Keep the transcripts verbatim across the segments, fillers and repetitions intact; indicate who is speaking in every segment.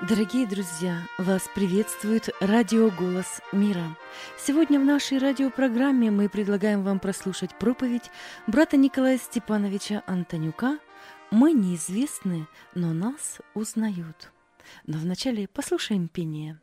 Speaker 1: Дорогие друзья, вас приветствует радио «Голос мира». Сегодня в нашей радиопрограмме мы предлагаем вам прослушать проповедь брата Николая Степановича Антонюка «Мы неизвестны, но нас узнают». Но вначале послушаем пение.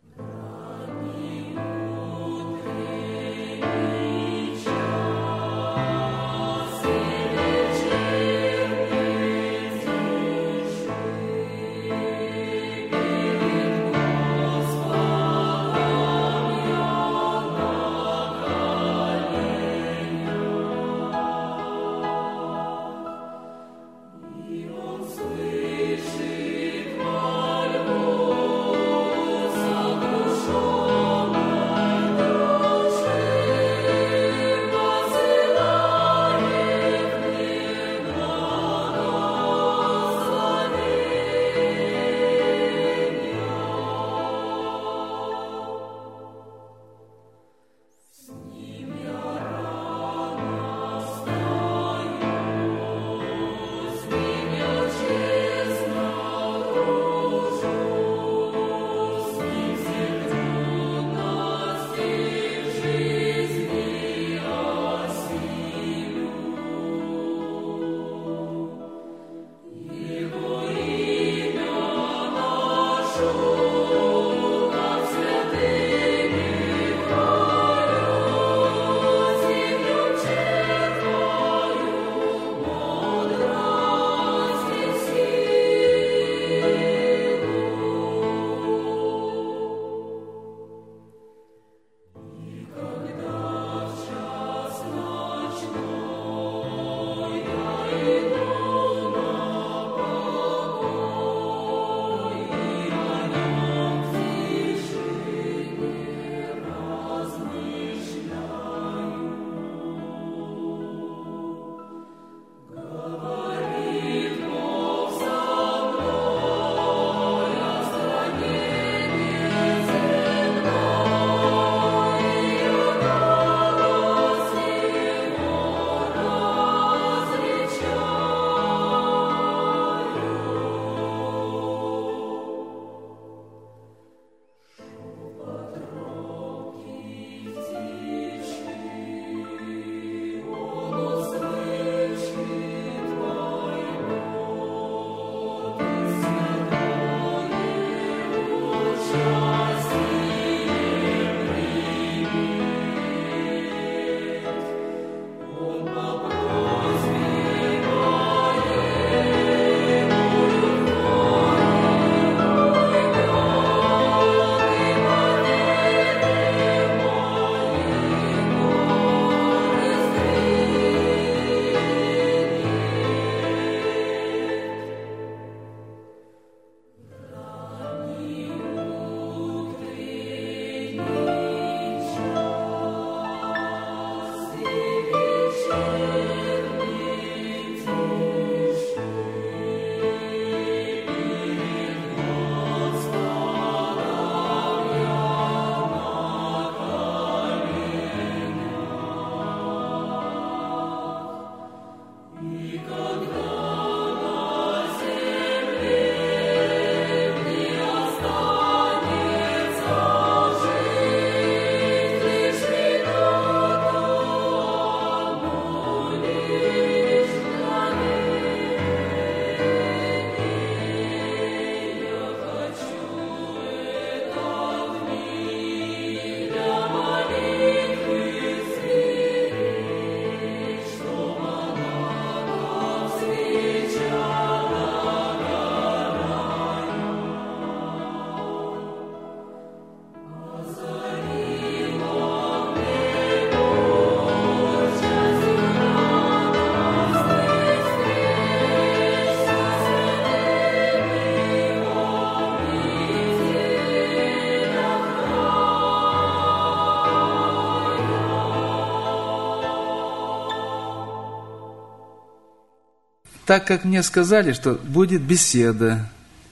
Speaker 2: Так как мне сказали, что будет беседа.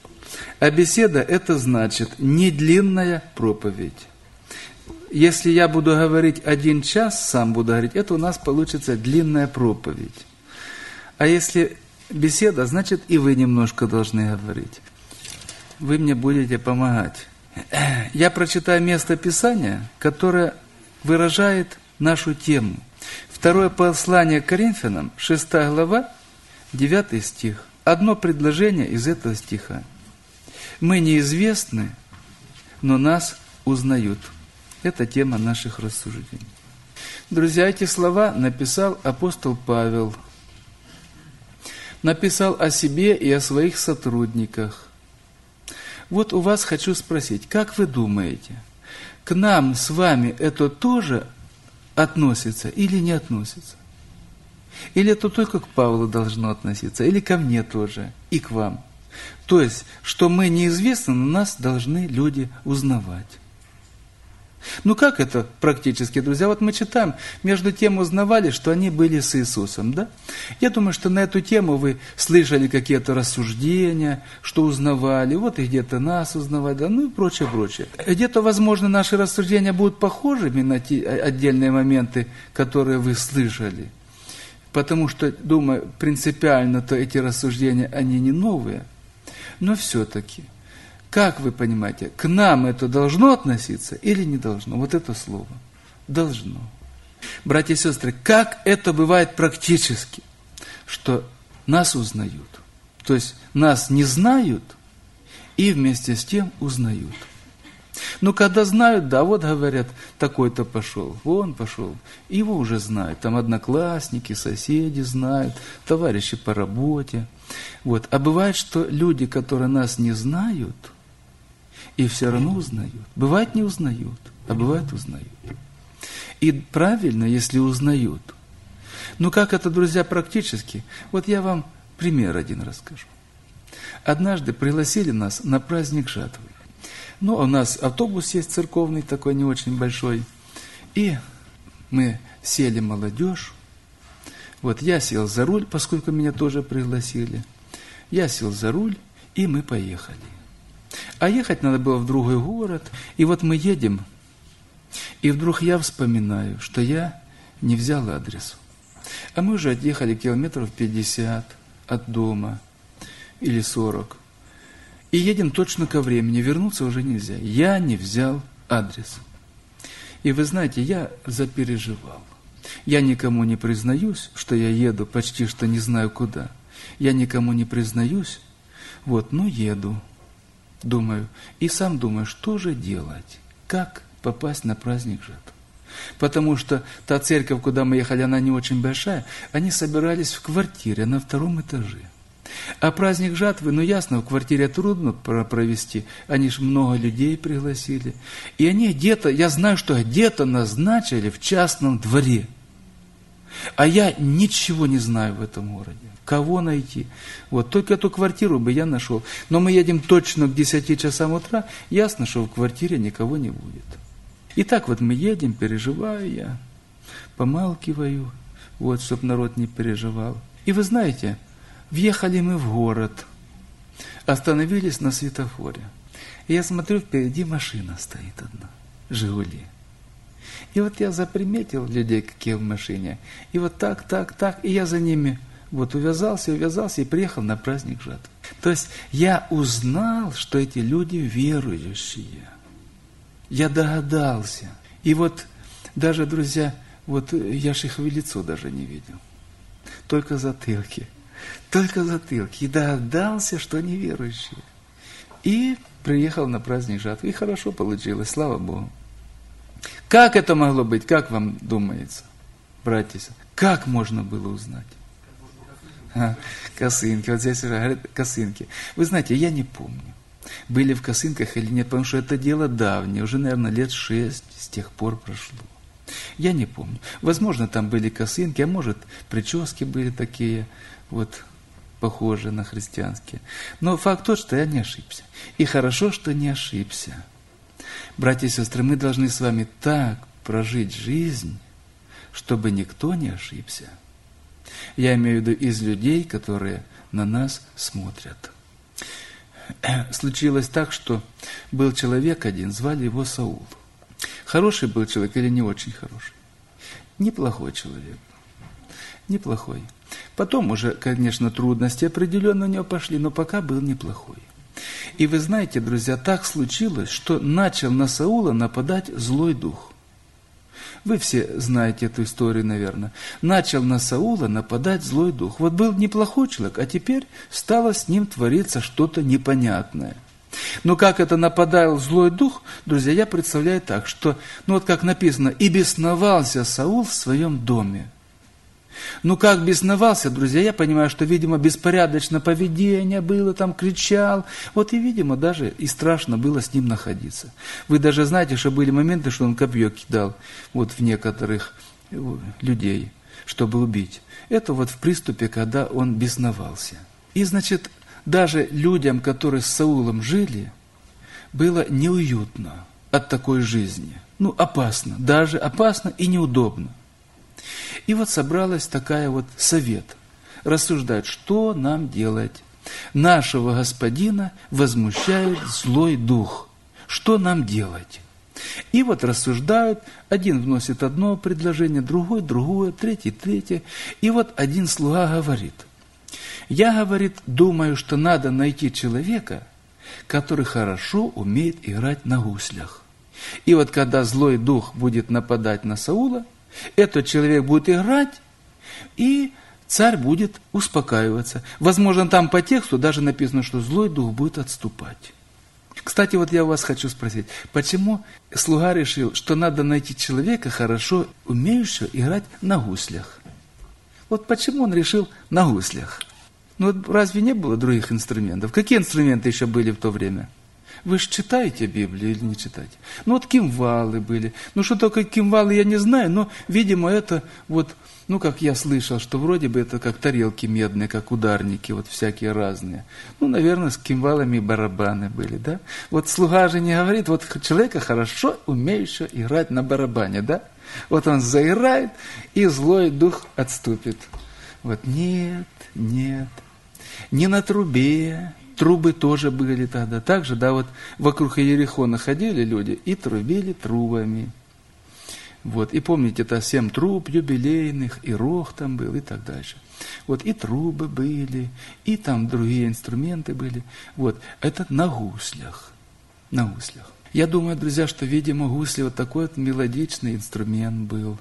Speaker 2: А беседа – это значит не длинная проповедь. Если я буду говорить один час, сам буду говорить, это у нас получится длинная проповедь. А если беседа, значит и вы немножко должны говорить. вы мне будете помогать. Я прочитаю место Писания, которое выражает нашу тему. Второе послание к Коринфянам, шестая глава, девятый стих. Одно предложение из этого стиха. Мы неизвестны, но нас узнают. Это тема наших рассуждений. Друзья, эти слова написал апостол Павел. Написал о себе и о своих сотрудниках. Вот у вас хочу спросить, как вы думаете, к нам с вами это тоже относится или не относится? Или это только к Павлу должно относиться, или ко мне тоже, и к вам? То есть, что мы неизвестны, но нас должны люди узнавать. Ну как это практически, друзья? Вот мы читаем, между тем узнавали, что они были с Иисусом, да? Я думаю, что на эту тему вы слышали какие-то рассуждения, что узнавали, вот и где-то нас узнавали, да, ну и прочее, прочее. Где-то, возможно, наши рассуждения будут похожими на те отдельные моменты, которые вы слышали. Потому что, думаю, принципиально-то эти рассуждения, они не новые. Но все-таки, как вы понимаете, к нам это должно относиться или не должно? Вот это слово. Должно. Братья и сестры, как это бывает практически, что нас узнают? То есть нас не знают и вместе с тем узнают. Ну, когда знают, да, вот говорят, такой-то пошел, вон пошел, его уже знают, там одноклассники, соседи знают, товарищи по работе. Вот. А бывает, что люди, которые нас не знают, и все равно узнают. Бывает, не узнают, а бывает, узнают. И правильно, если узнают. Ну, как это, друзья, практически? Вот я вам пример один расскажу. Однажды пригласили нас на праздник жатвы. Ну, у нас автобус есть церковный, такой не очень большой. И мы сели молодежь. Вот я сел за руль, поскольку меня тоже пригласили. Я сел за руль, и мы поехали. А ехать надо было в другой город. И вот мы едем, и вдруг я вспоминаю, что я не взял адрес. А мы уже отъехали километров пятьдесят от дома, или сорок. И едем точно ко времени, вернуться уже нельзя. Я не взял адрес. И вы знаете, я запереживал. Я никому не признаюсь, что я еду почти что не знаю куда. Я никому не признаюсь, вот, но еду. Думаю, и сам думаю, что же делать? Как попасть на праздник жатвы? Потому что та церковь, куда мы ехали, она не очень большая. Они собирались в квартире на втором этаже. А праздник жатвы, ну ясно, в квартире трудно провести, они же много людей пригласили. И они где-то, я знаю, что где-то назначили в частном дворе. А я ничего не знаю в этом городе. Кого найти? Вот, только эту квартиру бы я нашел. Но мы едем точно к десяти часам утра, ясно, что в квартире никого не будет. И так вот мы едем, переживаю я, помалкиваю, вот, чтобы народ не переживал. И вы знаете, въехали мы в город, остановились на светофоре. И я смотрю, впереди машина стоит одна, «Жигули». И вот я заприметил людей, какие в машине. И вот так, так, так, и я за ними вот увязался, увязался и приехал на праздник жатвы. То есть я узнал, что эти люди верующие. Я догадался. И вот даже, друзья, вот я же их в лицо даже не видел. Только затылки. Только затылки. И догадался, что они верующие. И приехал на праздник жатвы. И хорошо получилось, слава Богу. Как это могло быть? Как вам думается, братья? Как можно было узнать? А, косынки. Вот здесь уже говорят косынки. Вы знаете, я не помню, были в косынках или нет, потому что это дело давнее. Уже, наверное, лет шесть с тех пор прошло. Я не помню. Возможно, там были косынки, а может, прически были такие, вот, похожие на христианские. Но факт тот, что я не ошибся. И хорошо, что не ошибся. Братья и сестры, мы должны с вами так прожить жизнь, чтобы никто не ошибся. Я имею в виду из людей, которые на нас смотрят. Случилось так, что был человек один, звали его Саул. Хороший был человек или не очень хороший? Неплохой человек. Неплохой. Потом уже, конечно, трудности определенно у него пошли, но пока был неплохой. И вы знаете, друзья, так случилось, что начал на Саула нападать злой дух. Вы все знаете эту историю, наверное. Начал на Саула нападать злой дух. Вот был неплохой человек, а теперь стало с ним твориться что-то непонятное. Но как это нападал злой дух, друзья, я представляю так, что, ну вот как написано, «И бесновался Саул в своем доме». Ну как бесновался, друзья, я понимаю, что, видимо, беспорядочное поведение было, там кричал. Вот и, видимо, даже и страшно было с ним находиться. Вы даже знаете, что были моменты, что он копье кидал вот в некоторых людей, чтобы убить. Это вот в приступе, когда он бесновался. И, значит, даже людям, которые с Саулом жили, было неуютно от такой жизни. Ну, опасно, даже опасно и неудобно. И вот собралась такая вот совет. Рассуждать, что нам делать. Нашего господина возмущает злой дух. Что нам делать? И вот рассуждают, один вносит одно предложение, другой другое, третий третье. И вот один слуга говорит: я, говорит, думаю, что надо найти человека, который хорошо умеет играть на гуслях. И вот когда злой дух будет нападать на Саула, этот человек будет играть, и царь будет успокаиваться. Возможно, там по тексту даже написано, что злой дух будет отступать. Кстати, вот я у вас хочу спросить, почему слуга решил, что надо найти человека, хорошо умеющего играть на гуслях? Вот почему он решил на гуслях? Ну вот разве не было других инструментов? Какие инструменты еще были в то время? Вы же читаете Библию или не читаете? Ну вот кимвалы были. Ну что такое кимвалы, я не знаю, но, видимо, это вот, ну как я слышал, что вроде бы это как тарелки медные, как ударники, вот всякие разные. Ну, наверное, с кимвалами барабаны были, да? Вот слуга же не говорит, вот человека хорошо умеющего играть на барабане, да? Вот он заиграет, и злой дух отступит. Вот нет, нет, не на трубе. Трубы тоже были тогда. Также, да, вот вокруг Иерихона ходили люди и трубили трубами. Вот. И помните, это семь труб юбилейных, и рог там был, и так дальше. Вот. И трубы были, и там другие инструменты были. Вот. Это на гуслях. На гуслях. Я думаю, друзья, что, видимо, гусли вот такой вот мелодичный инструмент был.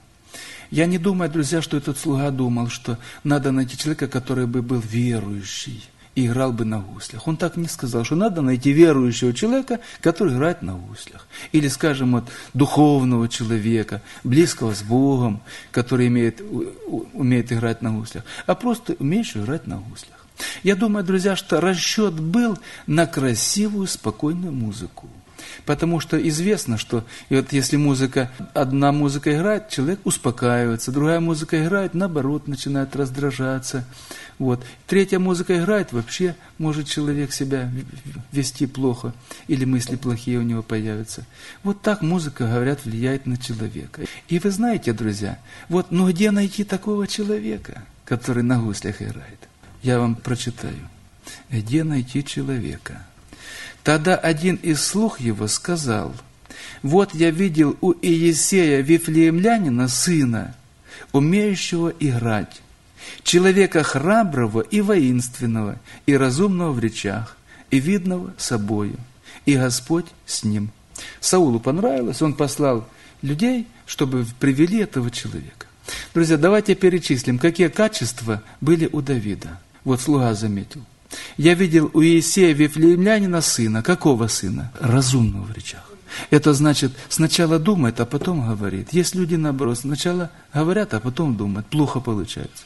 Speaker 2: Я не думаю, друзья, что этот слуга думал, что надо найти человека, который бы был верующий и играл бы на гуслях. Он так не сказал, что надо найти верующего человека, который играет на гуслях. Или, скажем, вот, духовного человека, близкого с Богом, который имеет, умеет играть на гуслях, а просто умеющего играть на гуслях. Я думаю, друзья, что расчет был на красивую, спокойную музыку. Потому что известно, что и вот если музыка, одна музыка играет, человек успокаивается, другая музыка играет, наоборот, начинает раздражаться. Вот. Третья музыка играет, вообще может человек себя вести плохо, или мысли плохие у него появятся. Вот так музыка, говорят, влияет на человека. И вы знаете, друзья, вот, ну где найти такого человека, который на гуслях играет? Я вам прочитаю. Где найти человека? Тогда один из слуг его сказал: вот я видел у Иесея Вифлеемлянина сына, умеющего играть, человека храброго и воинственного, и разумного в речах, и видного собою, и Господь с ним. Саулу понравилось, он послал людей, чтобы привели этого человека. Друзья, давайте перечислим, какие качества были у Давида. Вот слуга заметил. Я видел у Иесея Вифлеемлянина сына. Какого сына? Разумного в речах. Это значит, сначала думает, а потом говорит. Есть люди, наоборот, сначала говорят, а потом думают. Плохо получается.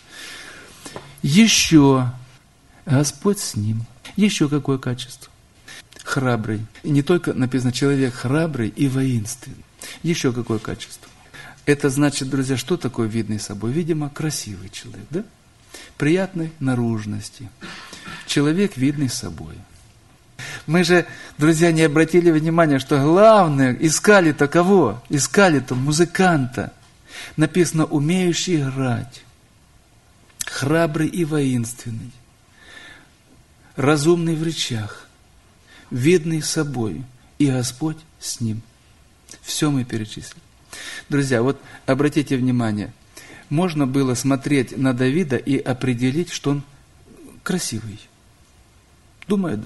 Speaker 2: Еще Господь с ним. Еще какое качество? Храбрый. И не только написано человек храбрый и воинственный. Еще какое качество? Это значит, друзья, что такое видный собой? Видимо, красивый человек, да? Приятной наружности. Человек, видный собой. Мы же, друзья, не обратили внимания, что главное, искали-то кого? Искали-то музыканта. Написано, умеющий играть, храбрый и воинственный, разумный в речах, видный собой, и Господь с ним. Все мы перечислили. Друзья, вот обратите внимание, можно было смотреть на Давида и определить, что он красивый. Думаю, да.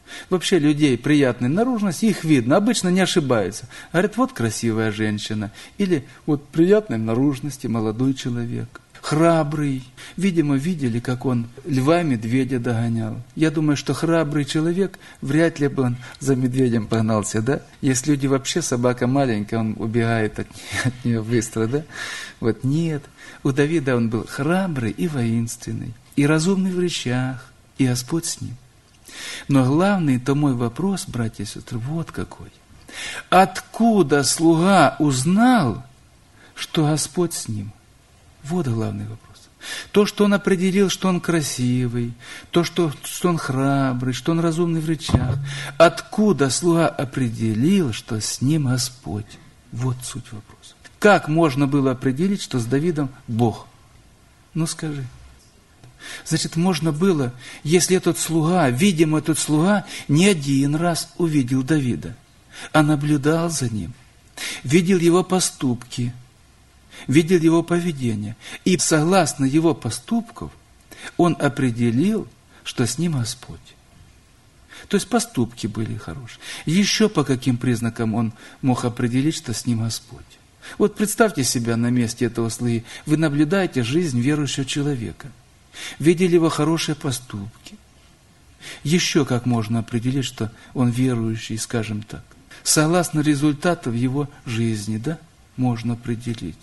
Speaker 2: Вообще людей приятной наружности, их видно, обычно не ошибаются. Говорят, вот красивая женщина, или вот приятной наружности молодой человек, храбрый. Видимо, видели, как он льва и медведя догонял. Я думаю, что храбрый человек, вряд ли бы он за медведем погнался, да? Есть люди вообще, собака маленькая, он убегает от, от нее быстро, да? Вот нет. У Давида он был храбрый и воинственный, и разумный в речах, и Господь с ним. Но главный-то мой вопрос, братья и сестры, вот какой. Откуда слуга узнал, что Господь с ним? Вот главный вопрос. То, что он определил, что он красивый, то, что, что он храбрый, что он разумный в речах. Откуда слуга определил, что с ним Господь? Вот суть вопроса. Как можно было определить, что с Давидом Бог? Ну скажи. Значит, можно было, если этот слуга, видимо, этот слуга не один раз увидел Давида, а наблюдал за ним, видел его поступки, видел его поведение. И согласно его поступкам, он определил, что с ним Господь. То есть поступки были хорошие. Еще по каким признакам он мог определить, что с ним Господь? Вот представьте себя на месте этого слуги. Вы наблюдаете жизнь верующего человека. Видели его хорошие поступки. Еще как можно определить, что он верующий, скажем так. Согласно результатам его жизни, да, можно определить.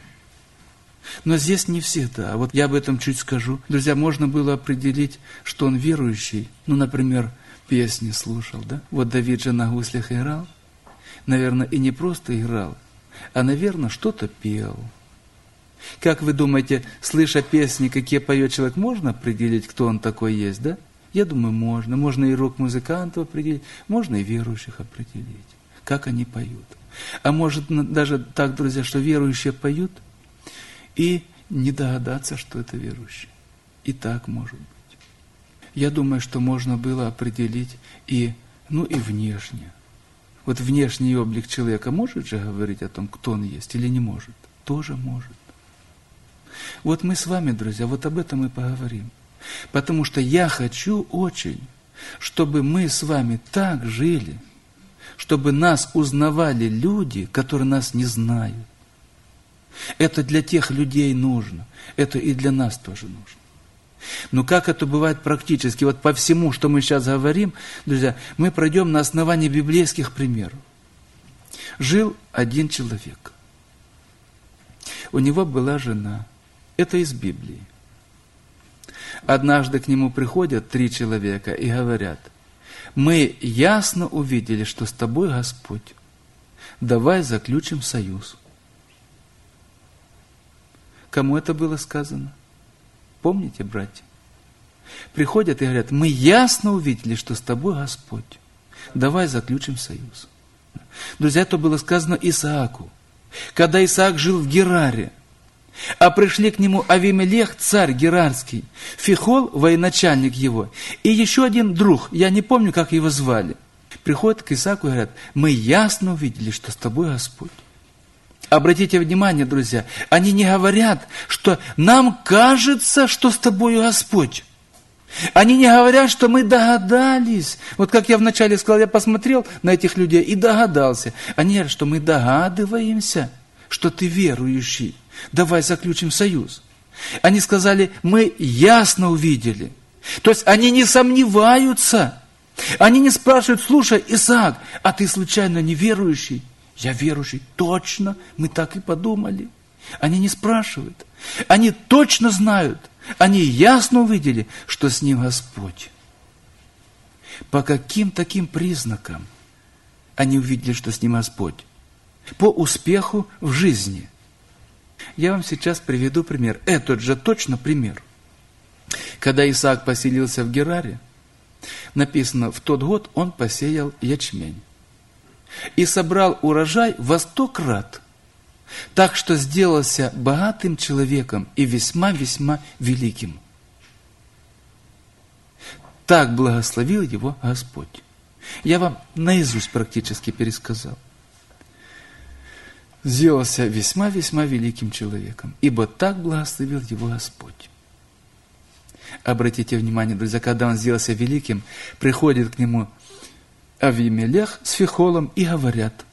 Speaker 2: Но здесь не всегда. Вот я об этом чуть скажу. Друзья, можно было определить, что он верующий. Ну, например, песни слушал, да? Вот Давид же на гуслях играл. Наверное, и не просто играл, а, наверное, что-то пел. Как вы думаете, слыша песни, какие поет человек, можно определить, кто он такой есть, да? Я думаю, можно. Можно и рок-музыкантов определить, можно и верующих определить, как они поют. А может даже так, друзья, что верующие поют, и не догадаться, что это верующие. И так может быть. Я думаю, что можно было определить и, ну, и внешне. Вот внешний облик человека может же говорить о том, кто он есть, или не может? Тоже может. Вот мы с вами, друзья, вот об этом и поговорим. Потому что я хочу очень, чтобы мы с вами так жили, чтобы нас узнавали люди, которые нас не знают. Это для тех людей нужно, это и для нас тоже нужно. Но как это бывает практически? Вот по всему, что мы сейчас говорим, друзья, мы пройдем на основании библейских примеров. Жил один человек. У него была жена. Это из Библии. Однажды к нему приходят три человека и говорят: мы ясно увидели, что с тобой Господь. Давай заключим союз. Кому это было сказано? Помните, братья? Приходят и говорят: мы ясно увидели, что с тобой Господь. Давай заключим союз. Друзья, это было сказано Исааку. Когда Исаак жил в Гераре, а пришли к нему Авимелех, царь Герарский, Фихол, военачальник его, и еще один друг, я не помню, как его звали. Приходят к Исааку и говорят: мы ясно увидели, что с тобой Господь. Обратите внимание, друзья, они не говорят, что нам кажется, что с тобою Господь. Они не говорят, что мы догадались. Вот как я вначале сказал, я посмотрел на этих людей и догадался. Они говорят, что мы догадываемся, что ты верующий. Давай заключим союз. Они сказали: мы ясно увидели. То есть они не сомневаются. Они не спрашивают: слушай, Исаак, а ты случайно не верующий? Я верующий. Точно, мы так и подумали. Они не спрашивают. Они точно знают. Они ясно увидели, что с ним Господь. По каким таким признакам они увидели, что с ним Господь? По успеху в жизни. Я вам сейчас приведу пример. Этот же точно пример. Когда Исаак поселился в Гераре, написано, в тот год он посеял ячмень. И собрал урожай во сто крат, так что сделался богатым человеком и весьма-весьма великим. Так благословил его Господь. Я вам наизусть практически пересказал. Сделался весьма-весьма великим человеком, ибо так благословил его Господь. Обратите внимание, друзья, когда он сделался великим, приходит к нему Авимелех с Фихолом и говорят: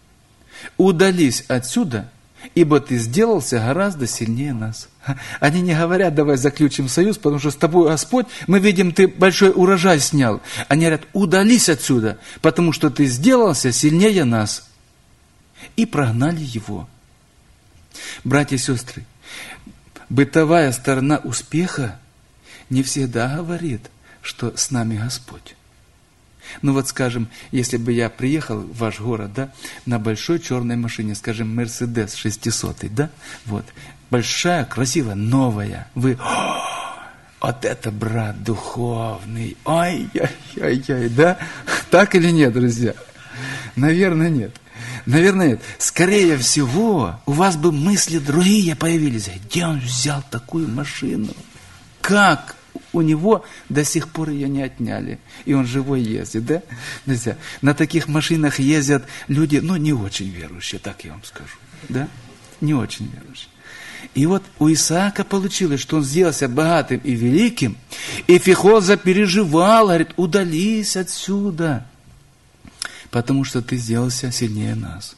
Speaker 2: удались отсюда, ибо ты сделался гораздо сильнее нас. Они не говорят: давай заключим союз, потому что с тобой, Господь, мы видим, ты большой урожай снял. Они говорят: удались отсюда, потому что ты сделался сильнее нас. И прогнали его. Братья и сестры, бытовая сторона успеха не всегда говорит, что с нами Господь. Ну вот, скажем, если бы я приехал в ваш город, да, на большой черной машине, скажем, Мерседес шестисотый, да, вот, большая, красивая, новая, вы, вот это брат духовный, ой-ой-ой, да, так или нет, друзья? Наверное, нет. Наверное, нет. Скорее всего, у вас бы мысли другие появились. Где он взял такую машину? Как у него до сих пор ее не отняли? И он живой ездит, да? Друзья, на таких машинах ездят люди, ну, не очень верующие, так я вам скажу, да? Не очень верующие. И вот у Исаака получилось, что он сделался богатым и великим, и Фихол запереживал, говорит: удались отсюда, потому что ты сделался сильнее нас.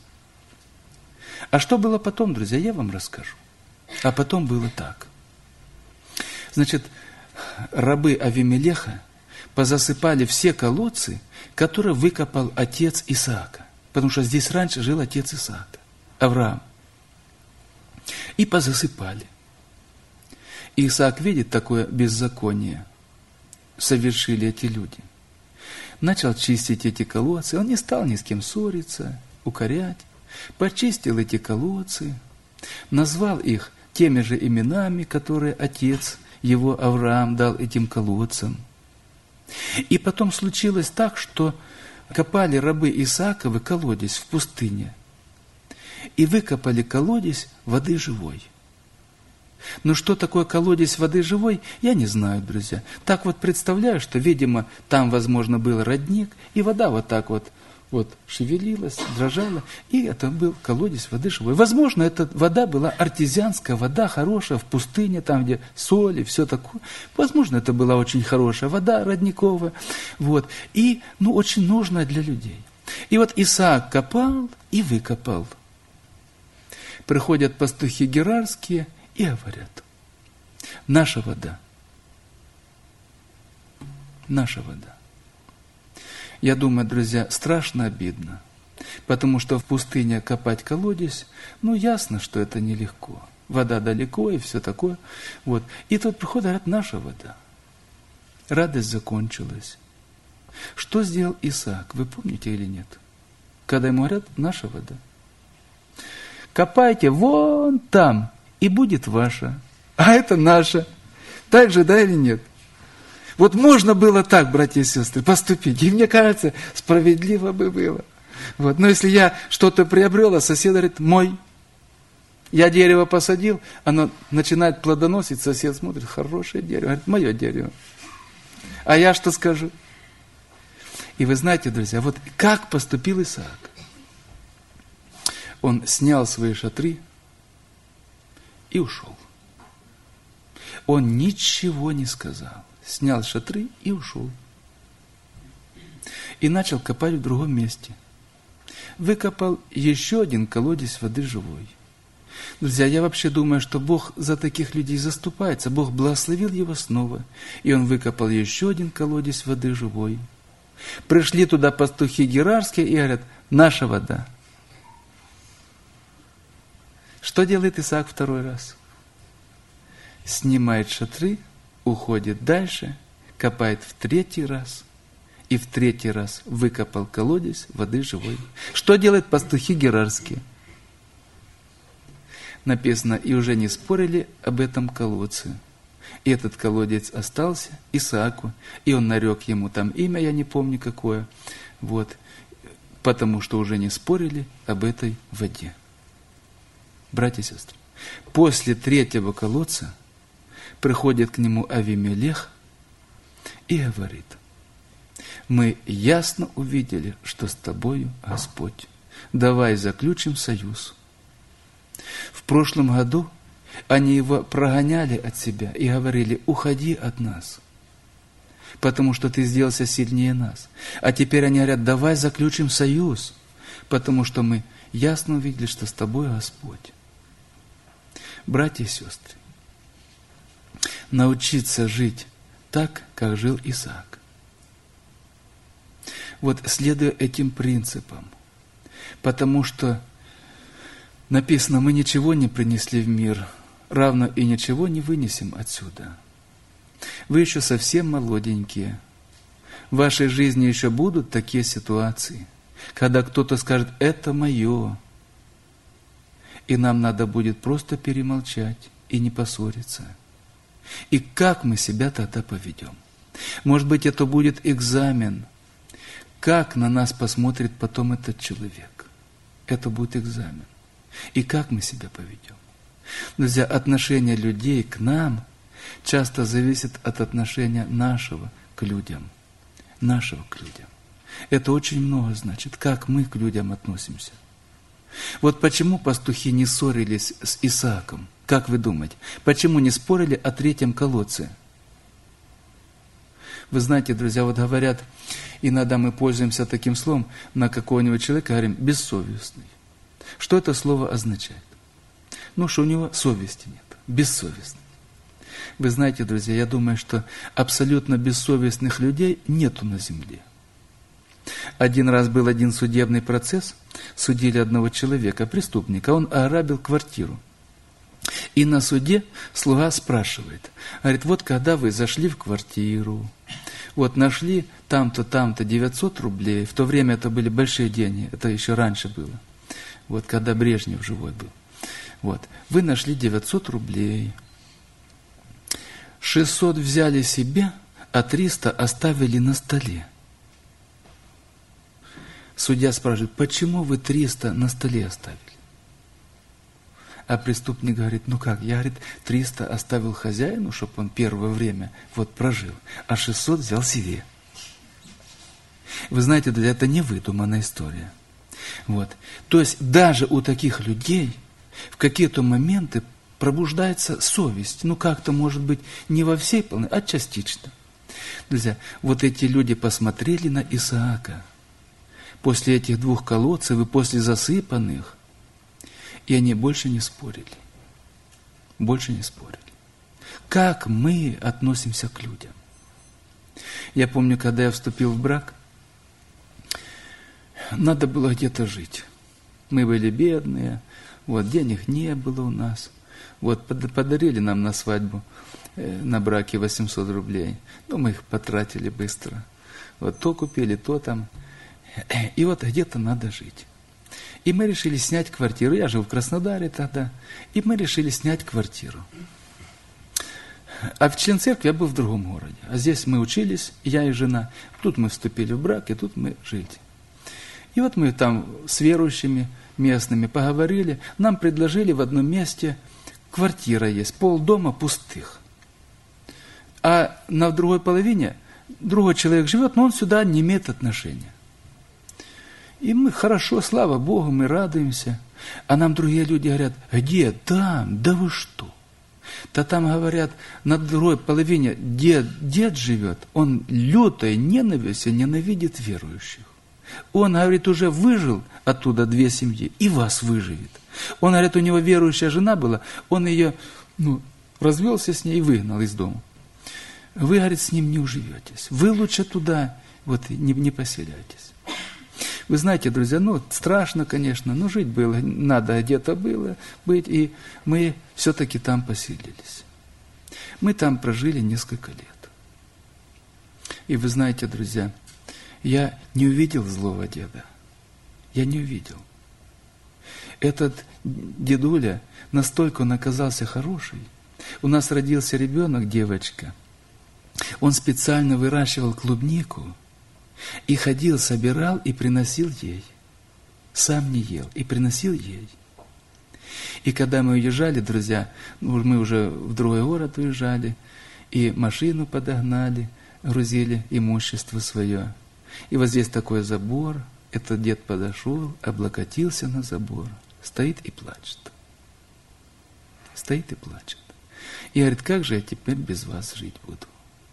Speaker 2: А что было потом, друзья, я вам расскажу. А потом было так. Значит, рабы Авимелеха позасыпали все колодцы, которые выкопал отец Исаака. Потому что здесь раньше жил отец Исаака, Авраам. И позасыпали. И Исаак видит такое беззаконие. Совершили эти люди. Начал чистить эти колодцы. Он не стал ни с кем ссориться, укорять. Почистил эти колодцы. Назвал их теми же именами, которые отец его Авраам дал этим колодцам. И потом случилось так, что копали рабы Исааковы колодец в пустыне. И выкопали колодец воды живой. Но что такое колодец воды живой, я не знаю, друзья. Так вот представляю, что, видимо, там, возможно, был родник, и вода вот так вот, вот шевелилась, дрожала, и это был колодец воды живой. Возможно, эта вода была артезианская вода, хорошая, в пустыне, там, где соль и все такое. Возможно, это была очень хорошая вода, родниковая, вот, и, ну, очень нужная для людей. И вот Исаак копал и выкопал. Приходят пастухи герарские и говорят: наша вода, наша вода. Я думаю, друзья, страшно обидно, потому что в пустыне копать колодец, ну, ясно, что это нелегко. Вода далеко и все такое. Вот. И тут приходит, говорят: наша вода. Радость закончилась. Что сделал Исаак, вы помните или нет? Когда ему говорят: наша вода. Копайте вон там, и будет ваша. А это наша. Так же, да или нет? Вот можно было так, братья и сестры, поступить. И мне кажется, справедливо бы было. Вот. Но если я что-то приобрел, а сосед говорит: мой. Я дерево посадил, оно начинает плодоносить, сосед смотрит: хорошее дерево. Говорит: мое дерево. А я что скажу? И вы знаете, друзья, вот как поступил Исаак. Он снял свои шатры и ушел. Он ничего не сказал. Снял шатры и ушел. И начал копать в другом месте. Выкопал еще один колодец воды живой. Друзья, я вообще думаю, что Бог за таких людей заступается. Бог благословил его снова. И он выкопал еще один колодец воды живой. Пришли туда пастухи герарские и говорят: наша вода. Что делает Исаак второй раз? Снимает шатры, уходит дальше, копает в третий раз, и в третий раз выкопал колодец воды живой. Что делают пастухи герарские? Написано: и уже не спорили об этом колодце. И этот колодец остался Исааку, и он нарек ему там имя, я не помню какое, вот, потому что уже не спорили об этой воде. Братья и сестры, после третьего колодца приходит к нему Авимелех и говорит: мы ясно увидели, что с тобою Господь. Давай заключим союз. В прошлом году они его прогоняли от себя и говорили: уходи от нас, потому что ты сделался сильнее нас. А теперь они говорят: давай заключим союз, потому что мы ясно увидели, что с тобой Господь. Братья и сестры, научиться жить так, как жил Исаак. Вот следуя этим принципам, потому что написано: мы ничего не принесли в мир, равно и ничего не вынесем отсюда. Вы еще совсем молоденькие. В вашей жизни еще будут такие ситуации, когда кто-то скажет: это мое. И нам надо будет просто перемолчать и не поссориться. И как мы себя тогда поведем? Может быть, это будет экзамен. Как на нас посмотрит потом этот человек? Это будет экзамен. И как мы себя поведем? Друзья, отношение людей к нам часто зависит от отношения нашего к людям. Нашего к людям. Это очень много значит, как мы к людям относимся. Вот почему пастухи не ссорились с Исааком? Как вы думаете? Почему не спорили о третьем колодце? Вы знаете, друзья, вот говорят, иногда мы пользуемся таким словом на какого-нибудь человека, говорим: бессовестный. Что это слово означает? Ну, что у него совести нет, бессовестный. Вы знаете, друзья, я думаю, что абсолютно бессовестных людей нету на земле. Один раз был один судебный процесс, судили одного человека, преступника, он ограбил квартиру. И на суде слуга спрашивает, говорит: вот когда вы зашли в квартиру, вот нашли там-то, там-то девятьсот рублей, в то время это были большие деньги, это еще раньше было, вот когда Брежнев живой был. Вот, вы нашли девятьсот рублей, шестьсот взяли себе, а триста оставили на столе. Судья спрашивает: почему вы триста на столе оставили? А преступник говорит: ну как, я, говорит, триста оставил хозяину, чтобы он первое время вот прожил, а шестьсот взял себе. Вы знаете, это не выдуманная история. Вот. То есть даже у таких людей в какие-то моменты пробуждается совесть. Ну как-то, может быть, не во всей полной, а частично. Друзья, вот эти люди посмотрели на Исаака после этих двух колодцев и после засыпанных, и они больше не спорили. Больше не спорили. Как мы относимся к людям? Я помню, когда я вступил в брак, надо было где-то жить. Мы были бедные, вот, денег не было у нас. Вот, подарили нам на свадьбу, э, на браке восемьсот рублей. Ну, мы их потратили быстро. Вот, то купили, то там. И вот где-то надо жить. И мы решили снять квартиру. Я жил в Краснодаре тогда. И мы решили снять квартиру. А в член церкви я был в другом городе. А здесь мы учились, я и жена. Тут мы вступили в брак, и тут мы жили. И вот мы там с верующими местными поговорили. Нам предложили в одном месте, квартира есть, полдома пустых. А на другой половине другой человек живет, но он сюда не имеет отношения. И мы хорошо, слава Богу, мы радуемся. А нам другие люди говорят: где? Там? Да вы что? Да там, говорят, на другой половине дед, дед живет, он лютой ненавистью ненавидит верующих. Он, говорит, уже выжил оттуда две семьи, и вас выживет. Он, говорит, у него верующая жена была, он ее, ну, развелся с ней и выгнал из дома. Вы, говорит, с ним не уживетесь. Вы лучше туда вот не, не поселяйтесь. Вы знаете, друзья, ну, страшно, конечно, но жить было, надо где-то было быть, и мы все-таки там поселились. Мы там прожили несколько лет. И вы знаете, друзья, я не увидел злого деда. Я не увидел. Этот дедуля, настолько он оказался хороший. У нас родился ребенок, девочка. Он специально выращивал клубнику и ходил, собирал и приносил ей. Сам не ел и приносил ей. И когда мы уезжали, друзья, мы уже в другой город уезжали, и машину подогнали, грузили имущество свое. И вот здесь такой забор, этот дед подошел, облокотился на забор, стоит и плачет. стоит и плачет. И говорит, как же я теперь без вас жить буду?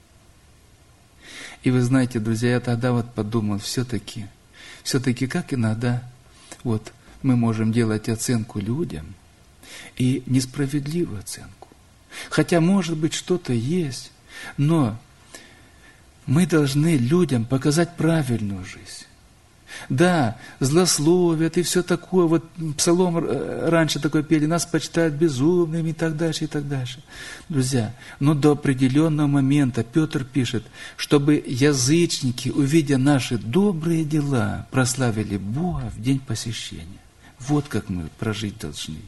Speaker 2: И вы знаете, друзья, я тогда вот подумал, все-таки, все-таки как иногда вот мы можем делать оценку людям, и несправедливую оценку. Хотя, может быть, что-то есть, но мы должны людям показать правильную жизнь. Да, злословят и все такое. Вот псалом раньше такой пели, нас почитают безумными и так дальше, и так дальше. Друзья, но до определенного момента Петр пишет, чтобы язычники, увидя наши добрые дела, прославили Бога в день посещения. Вот как мы прожить должны.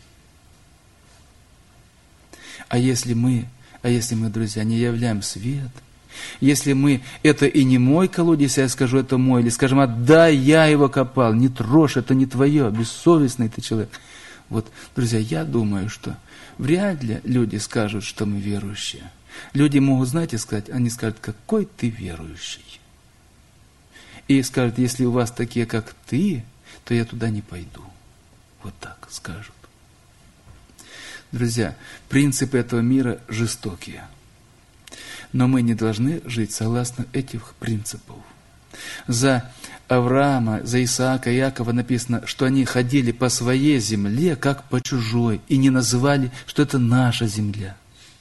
Speaker 2: А если мы, а если мы, друзья, не являем свет, если мы, это и не мой колодец, я скажу, это мой, или скажем, а да, я его копал, не трожь, это не твое, бессовестный ты человек. Вот, друзья, я думаю, что вряд ли люди скажут, что мы верующие. Люди могут, знаете, сказать, они скажут, какой ты верующий. И скажут, если у вас такие, как ты, то я туда не пойду. Вот так скажут. Друзья, принципы этого мира жестокие. Но мы не должны жить согласно этих принципов. За Авраама, за Исаака и Иакова написано, что они ходили по своей земле, как по чужой, и не называли, что это наша земля.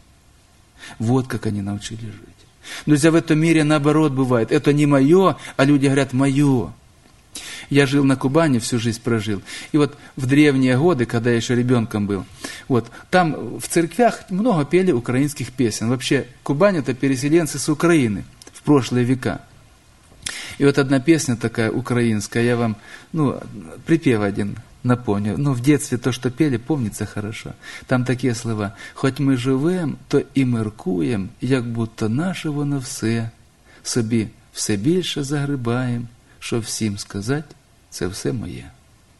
Speaker 2: Вот как они научились жить. Друзья, в этом мире наоборот бывает. Это не мое, а люди говорят «мое». Я жил на Кубани, всю жизнь прожил. И вот в древние годы, когда я еще ребенком был, вот, там в церквях много пели украинских песен. Вообще, Кубань – это переселенцы с Украины в прошлые века. И вот одна песня такая украинская, я вам, ну, припев один напомню. Ну, в детстве то, что пели, помнится хорошо. Там такие слова. «Хоть ми живем, то і міркуєм, як будто наше воно все, собі все більше загрибаєм, що всім сказать, це все моє».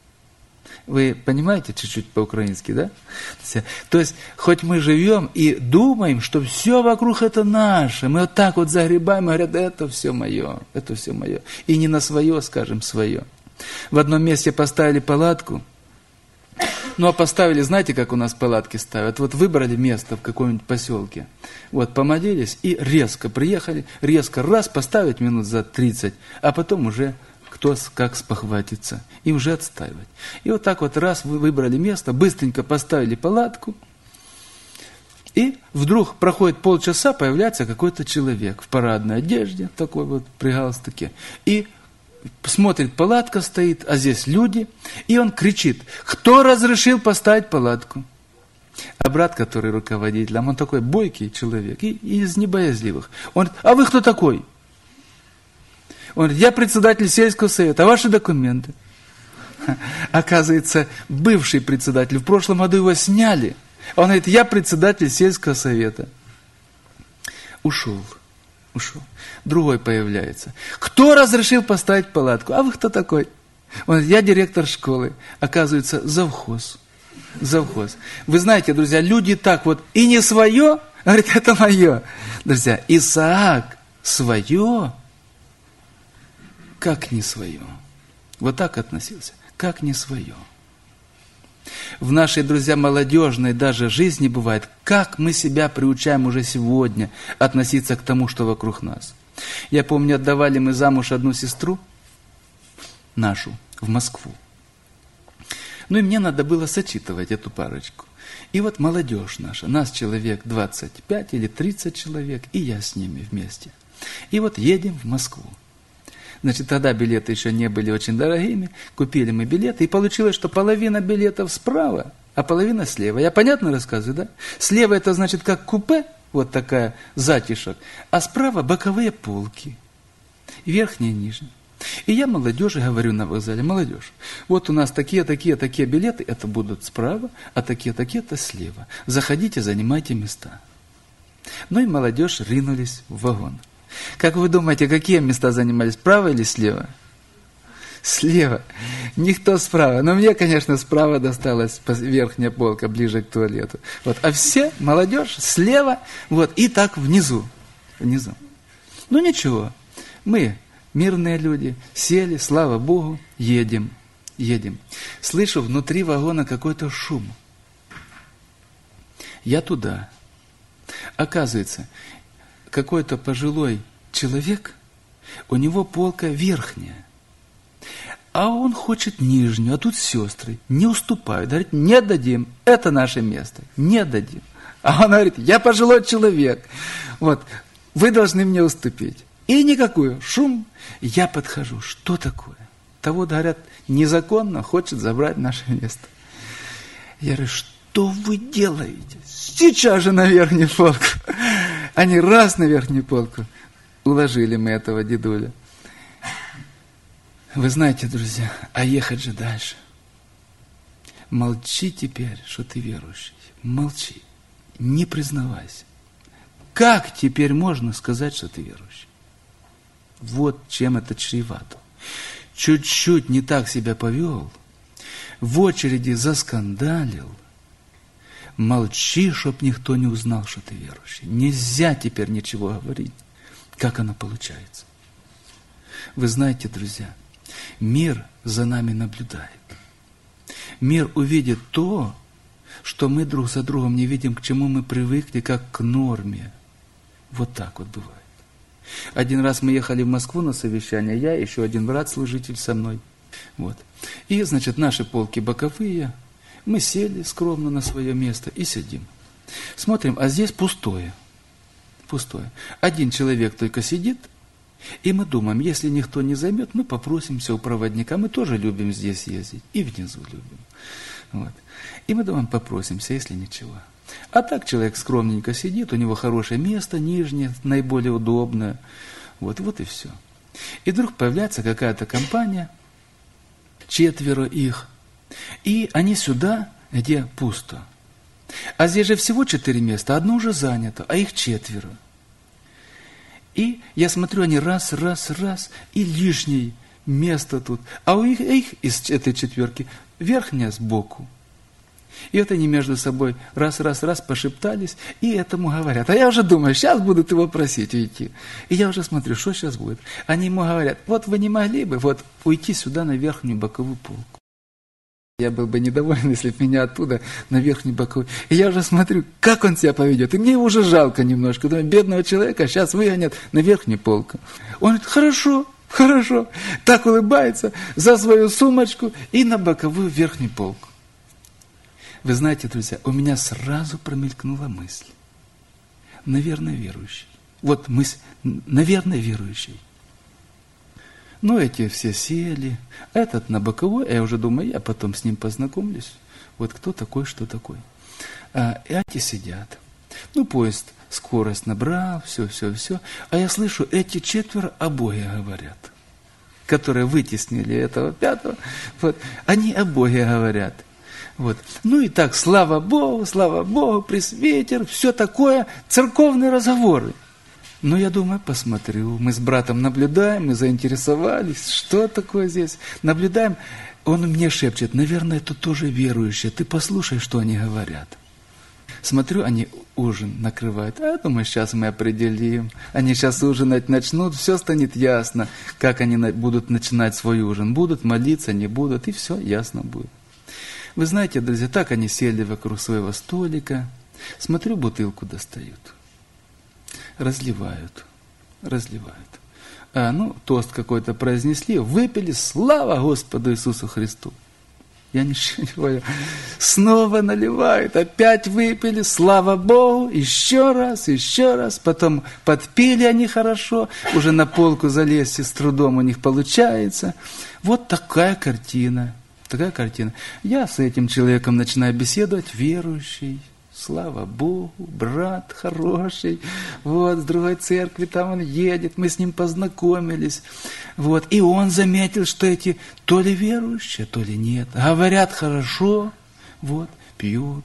Speaker 2: Вы понимаете чуть-чуть по-украински, да? То есть, хоть мы живем и думаем, что все вокруг это наше, мы вот так вот загребаем, и говорят, это все мое, это все мое. И не на свое, скажем, свое. В одном месте поставили палатку, ну а поставили, знаете, как у нас палатки ставят? Вот выбрали место в каком-нибудь поселке, вот помолились и резко приехали, резко раз поставить минут за тридцать, а потом уже кто как спохватится, и уже отстаивать. И вот так вот раз вы выбрали место, быстренько поставили палатку, и вдруг проходит полчаса, появляется какой-то человек в парадной одежде, такой вот при галстуке, и смотрит, палатка стоит, а здесь люди, и он кричит, кто разрешил поставить палатку? А брат, который руководителем, он такой бойкий человек, и, и из небоязливых. Он говорит, а вы кто такой? Он говорит, я председатель сельского совета, а ваши документы? Оказывается, бывший председатель, в прошлом году его сняли. Он говорит, я председатель сельского совета. Ушел, ушел. Другой появляется. Кто разрешил поставить палатку? А вы кто такой? Он говорит, я директор школы. Оказывается, завхоз. Завхоз. Вы знаете, друзья, люди так вот, и не свое, говорит, это мое. Друзья, Исаак свое, как не свое. Вот так относился, как не свое. В нашей, друзья, молодежной даже жизни бывает, как мы себя приучаем уже сегодня относиться к тому, что вокруг нас. Я помню, отдавали мы замуж одну сестру, нашу, в Москву. Ну и мне надо было сочетывать эту парочку. И вот молодежь наша, нас человек двадцать пять или тридцать человек, и я с ними вместе. И вот едем в Москву. Значит, тогда билеты еще не были очень дорогими, купили мы билеты, и получилось, что половина билетов справа, а половина слева. Я понятно рассказываю, да? Слева это значит как купе, вот такая затишок, а справа боковые полки, верхняя и нижняя. И я молодежи говорю на вокзале, молодежь, вот у нас такие, такие, такие билеты, это будут справа, а такие, такие-то слева. Заходите, занимайте места. Ну и молодежь ринулись в вагон. Как вы думаете, какие места занимались, справа или слева? Слева. Никто справа. Но мне, конечно, справа досталась верхняя полка, ближе к туалету. Вот. А все, молодежь, слева, вот, и так внизу. Внизу. Ну ничего, мы, мирные люди, сели, слава Богу, едем, едем. Слышу внутри вагона какой-то шум. я туда. Оказывается, какой-то пожилой человек, у него полка верхняя, а он хочет нижнюю, а тут сестры не уступают, говорят, не дадим, это наше место, не дадим. А он говорит, я пожилой человек, вот, вы должны мне уступить. И никакую, шум, я подхожу, что такое? Того, говорят, незаконно хочет забрать наше место. Я говорю, что вы делаете? Сейчас же на верхнюю полку. Они раз на верхнюю полку уложили мы этого дедуля. Вы знаете, друзья, а ехать же дальше. Молчи теперь, что ты верующий. Молчи. Не признавайся. Как теперь можно сказать, что ты верующий? Вот чем это чревато. Чуть-чуть не так себя повел, в очереди заскандалил. Молчи, чтоб никто не узнал, что ты верующий. Нельзя теперь ничего говорить. Как оно получается? Вы знаете, друзья, мир за нами наблюдает. Мир увидит то, что мы друг за другом не видим, к чему мы привыкли, как к норме. Вот так вот бывает. Один раз мы ехали в Москву на совещание, я, еще один брат-служитель со мной. Вот. И, значит, наши полки боковые, мы сели скромно на свое место и сидим. Смотрим, а здесь пустое. Пустое. Один человек только сидит, и мы думаем, если никто не займет, мы попросимся у проводника. Мы тоже любим здесь ездить, и внизу любим. Вот. И мы думаем, попросимся, если ничего. А так человек скромненько сидит, у него хорошее место, нижнее, наиболее удобное. Вот, вот и все. И вдруг появляется какая-то компания, четверо их, и они сюда, где пусто. А здесь же всего четыре места, одно уже занято, а их четверо. И я смотрю, они раз, раз, раз, и лишнее место тут. А у их, их из этой четверки верхняя сбоку. И вот они между собой раз, раз, раз пошептались, и этому говорят. А я уже думаю, сейчас будут его просить уйти. И я уже смотрю, что сейчас будет. Они ему говорят, вот вы не могли бы вот уйти сюда на верхнюю боковую полку. Я был бы недоволен, если бы меня оттуда на верхнюю боковую. И я уже смотрю, как он себя поведет. И мне его уже жалко немножко. Думаю, бедного человека сейчас выгонят на верхнюю полку. Он говорит, хорошо, хорошо. Так улыбается за свою сумочку и на боковую верхнюю полку. Вы знаете, друзья, у меня сразу промелькнула мысль. Наверное, верующий. Вот мысль, наверное, верующий. Ну, эти все сели, этот на боковой, а я уже думаю, я потом с ним познакомлюсь. Вот кто такой, что такой. А эти сидят. Ну, поезд скорость набрал, все, все, все. А я слышу, эти четверо о Боге говорят, которые вытеснили этого пятого. Вот, они о Боге говорят. Вот. Ну и так, слава Богу, слава Богу, пресвитер, все такое, церковные разговоры. Но я думаю, посмотрю, мы с братом наблюдаем, мы заинтересовались, что такое здесь. Наблюдаем, он мне шепчет, наверное, это тоже верующие, ты послушай, что они говорят. Смотрю, они ужин накрывают, а я думаю, сейчас мы определим. Они сейчас ужинать начнут, все станет ясно, как они будут начинать свой ужин. Будут молиться, не будут, и все ясно будет. Вы знаете, друзья, так они сели вокруг своего столика. Смотрю, бутылку достают. Разливают. Разливают. А, ну, тост какой-то произнесли, выпили, слава Господу Иисусу Христу. Я ничего не понял. Снова наливают, опять выпили, слава Богу, еще раз, еще раз. Потом подпили они хорошо, уже на полку залезть с трудом у них получается. Вот такая картина. Такая картина. Я с этим человеком начинаю беседовать, верующий, слава Богу, брат хороший, вот, с другой церкви там он едет, мы с ним познакомились, вот, и он заметил, что эти то ли верующие, то ли нет, говорят хорошо, вот, пьют.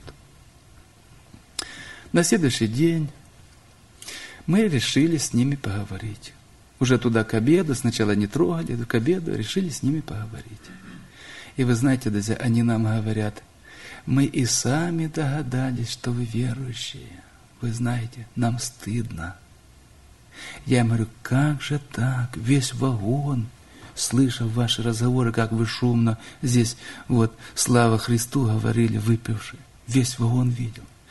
Speaker 2: На следующий день мы решили с ними поговорить. Уже туда к обеду, сначала не трогали, к обеду решили с ними поговорить. И вы знаете, друзья, они нам говорят, мы и сами догадались, что вы верующие. Вы знаете, нам стыдно. Я им говорю, как же так? Весь вагон, слышав ваши разговоры, как вы шумно здесь, вот, слава Христу говорили, выпившие. Весь вагон видел.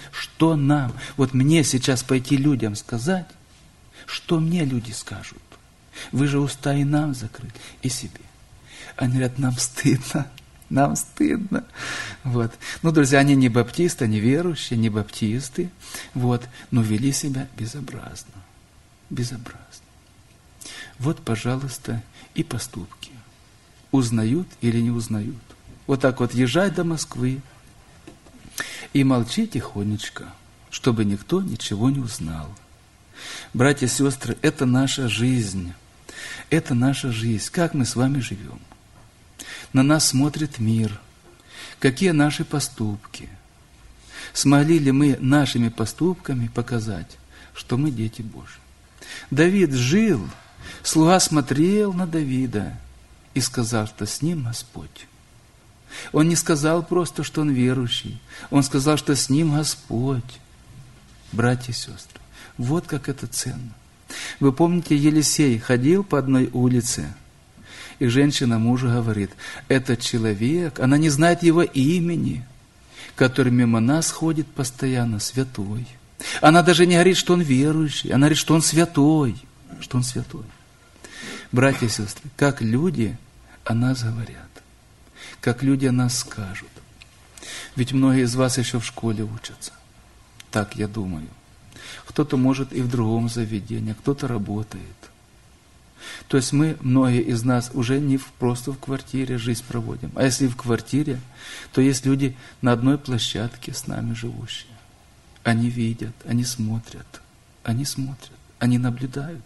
Speaker 2: Что нам? Вот мне сейчас пойти людям сказать, что мне люди скажут? Вы же уста и нам закрыли, и себе. Они говорят, нам стыдно, нам стыдно. Вот. Ну, друзья, они не баптисты, они верующие, не баптисты, вот, но вели себя безобразно. Безобразно. Вот, пожалуйста, и поступки. Узнают или не узнают. Вот так вот езжай до Москвы и молчи тихонечко, чтобы никто ничего не узнал. Братья и сестры, это наша жизнь. Это наша жизнь. Как мы с вами живем? На нас смотрит мир. Какие наши поступки? Смогли ли мы нашими поступками показать, что мы дети Божьи? Давид жил, слуга смотрел на Давида и сказал, что с ним Господь. Он не сказал просто, что он верующий. Он сказал, что с ним Господь. Братья и сестры, вот как это ценно. Вы помните, Елисей ходил по одной улице, и женщина мужу говорит, этот человек, она не знает его имени, который мимо нас ходит постоянно, святой. Она даже не говорит, что он верующий, она говорит, что он святой, что он святой. Братья и сестры, как люди о нас говорят, как люди о нас скажут. Ведь многие из вас еще в школе учатся. Так я думаю. Кто-то может и в другом заведении, кто-то работает. То есть мы, многие из нас, уже не в, просто в квартире жизнь проводим. А если в квартире, то есть люди на одной площадке с нами живущие. Они видят, они смотрят, они смотрят, они наблюдают.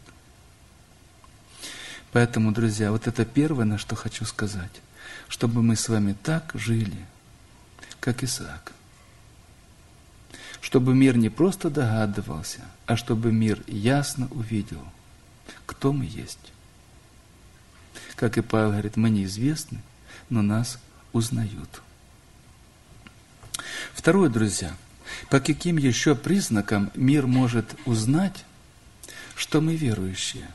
Speaker 2: Поэтому, друзья, вот это первое, на что хочу сказать, чтобы мы с вами так жили, как Исаак. Чтобы мир не просто догадывался, а чтобы мир ясно увидел, кто мы есть. Как и Павел говорит, мы неизвестны, но нас узнают. Второе, друзья, по каким еще признакам мир может узнать, что мы верующие?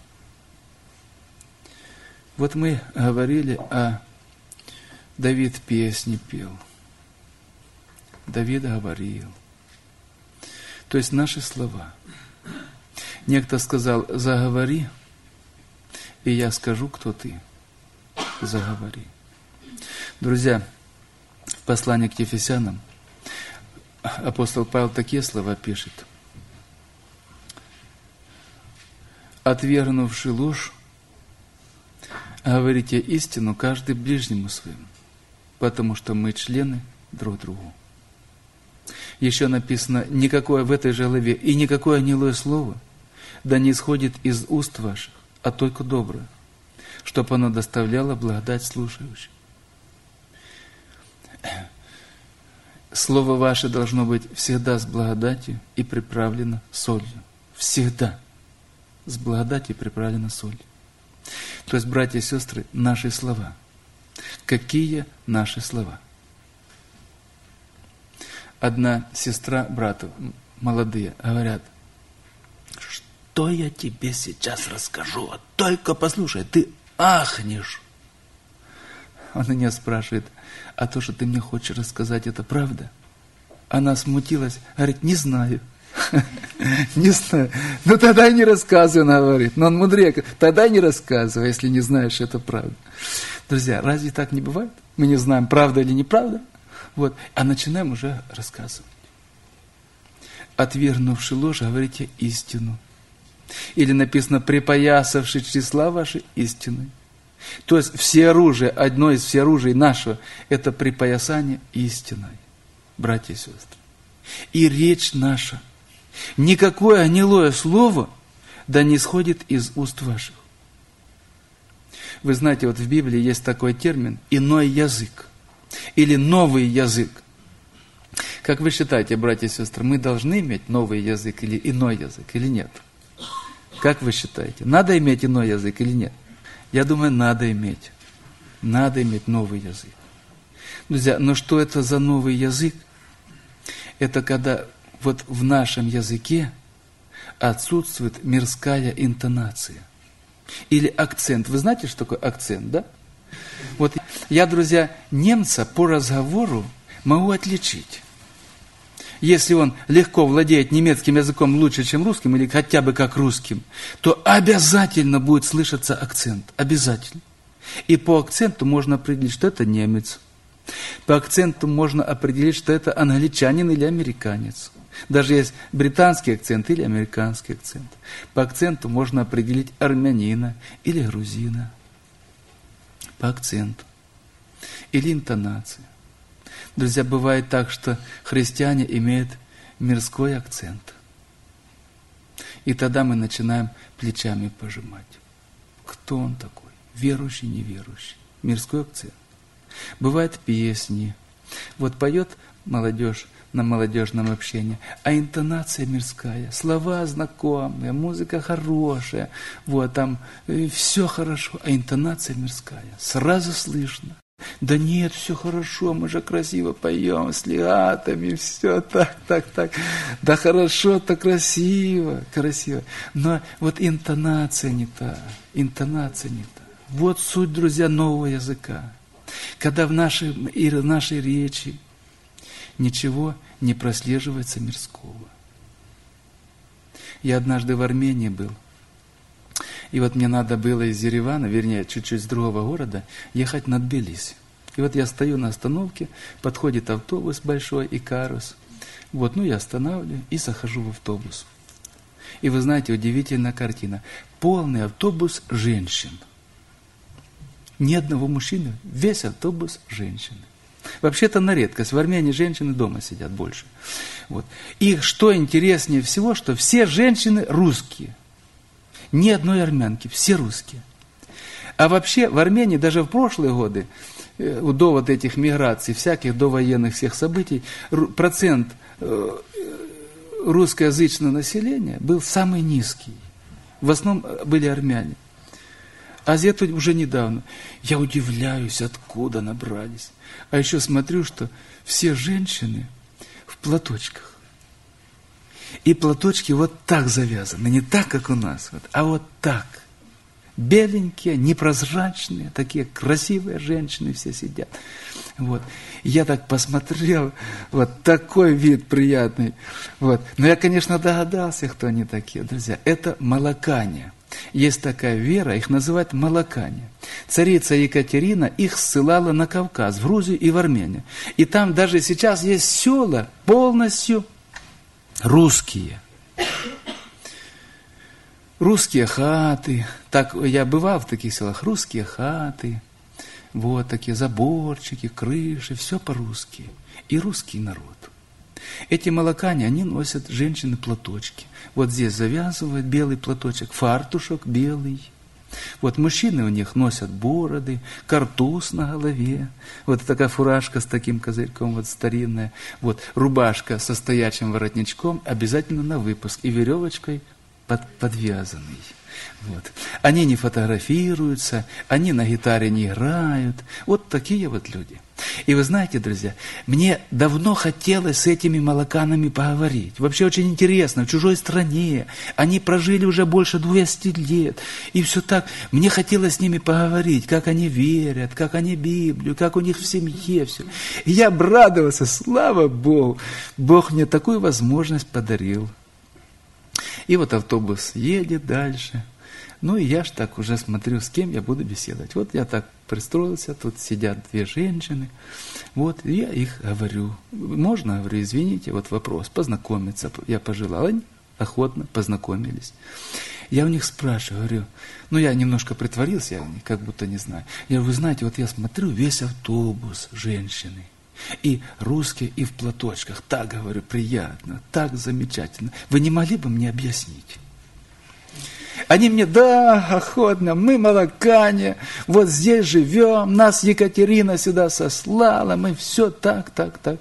Speaker 2: Вот мы говорили о Давид песни пел, Давид говорил. То есть наши слова. Некто сказал, заговори, и я скажу, кто ты. Заговори. Друзья, в послании к Ефесянам апостол Павел такие слова пишет. Отвергнувши ложь, говорите истину каждый ближнему своему, потому что мы члены друг другу. Еще написано, никакое в этой же главе, и никакое гнилое слово да не исходит из уст ваших, а только доброе, чтобы оно доставляло благодать слушающим. Слово ваше должно быть всегда с благодатью и приправлено солью. Всегда с благодатью и приправлено солью. То есть, братья и сестры, наши слова. Какие наши слова? Одна сестра, брата, молодые, говорят, что я тебе сейчас расскажу, а только послушай, ты ахнешь. Он меня спрашивает, а то, что ты мне хочешь рассказать, это правда? Она смутилась, говорит, не знаю. Не знаю. Ну тогда и не рассказывай, она говорит. Но он мудрее, тогда и не рассказывай, если не знаешь, что это правда. Друзья, разве так не бывает? Мы не знаем, правда или неправда. Вот. А начинаем уже рассказывать. Отвергнувши ложь, говорите истину. Или написано, припоясавши числа ваши истиной. То есть все оружие, одно из все оружий нашего, это припоясание истиной, братья и сестры. И речь наша, никакое гнилое слово да не исходит из уст ваших. Вы знаете, вот в Библии есть такой термин «иной язык» или «новый язык». Как вы считаете, братья и сестры, мы должны иметь новый язык или иной язык, или нет? Как вы считаете, надо иметь иной язык или нет? Я думаю, надо иметь. Надо иметь новый язык. Друзья, но что это за новый язык? Это когда вот в нашем языке отсутствует мирская интонация. Или акцент. Вы знаете, что такое акцент, да? Вот я, друзья, немца по разговору могу отличить. если он легко владеет немецким языком лучше, чем русским, или хотя бы как русским, то обязательно будет слышаться акцент. Обязательно. И по акценту можно определить, что это немец. По акценту можно определить, что это англичанин или американец. Даже есть британский акцент или американский акцент. По акценту можно определить армянина или грузина. По акценту. Или интонации. Друзья, бывает так, что христиане имеют мирской акцент. И тогда мы начинаем плечами пожимать. Кто он такой? Верующий, неверующий. Мирской акцент. Бывают песни. Вот поет молодежь на молодежном общении, а интонация мирская, слова знакомые, музыка хорошая, вот там все хорошо, а интонация мирская. Сразу слышно. Да нет, все хорошо, мы же красиво поем с лиатами, все так, так, так. Да хорошо, так красиво, красиво. Но вот интонация не та, интонация не та. Вот суть, друзья, нового языка. Когда в нашей, и в нашей речи ничего не прослеживается мирского. Я однажды в Армении был. И вот мне надо было из Еревана, вернее, чуть-чуть с другого города, ехать на Тбилиси. И вот я стою на остановке, подходит автобус большой, Икарус. Вот, ну я останавливаю и захожу в автобус. И вы знаете, удивительная картина. Полный автобус женщин. Ни одного мужчины, весь автобус женщины. Вообще-то на редкость. В Армении женщины дома сидят больше. Вот. И что интереснее всего, что все женщины русские. Ни одной армянки, все русские. А вообще в Армении даже в прошлые годы, до вот этих миграций, всяких довоенных всех событий, процент русскоязычного населения был самый низкий. В основном были армяне. А это уже недавно. Я удивляюсь, откуда набрались. А еще смотрю, что все женщины в платочках. И платочки вот так завязаны. Не так, как у нас, вот, а вот так. Беленькие, непрозрачные, такие красивые женщины все сидят. Вот. Я так посмотрел, вот такой вид приятный. Вот. Но я, конечно, догадался, кто они такие, друзья. Это молокане. Есть такая вера, их называют молокане. Царица Екатерина их ссылала на Кавказ, в Грузию и в Армению. И там даже сейчас есть села полностью русские. Русские хаты. Так, я бывал в таких селах. Русские хаты. Вот такие заборчики, крыши. Все по-русски. И русский народ. Эти молокане, они носят, женщины, платочки. Вот здесь завязывают белый платочек, фартушок белый. Вот мужчины у них носят бороды, картуз на голове. Вот такая фуражка с таким козырьком, вот старинная. Вот рубашка со стоячим воротничком, обязательно на выпуск. И веревочкой под, подвязанный. Вот. Они не фотографируются, они на гитаре не играют. Вот такие вот люди. И вы знаете, друзья, мне давно хотелось с этими молоканами поговорить. Вообще очень интересно, в чужой стране. Они прожили уже больше двухсот лет. И все так. Мне хотелось с ними поговорить, как они верят, как они Библию, как у них в семье все. И я обрадовался, слава Богу. Бог мне такую возможность подарил. И вот автобус едет дальше. Ну и я ж так уже смотрю, с кем я буду беседовать. Вот я так пристроился, тут сидят две женщины. Вот, и я их говорю. Можно, говорю, извините, вот вопрос, познакомиться. Я пожелал, они охотно познакомились. Я у них спрашиваю, говорю, ну я немножко притворился, я как будто не знаю. Я говорю, вы знаете, вот я смотрю, весь автобус женщины. И русские, и в платочках. Так, говорю, приятно, так замечательно. Вы не могли бы мне объяснить? Они мне, да, охотно, мы молокане, вот здесь живем, нас Екатерина сюда сослала, мы все так, так, так.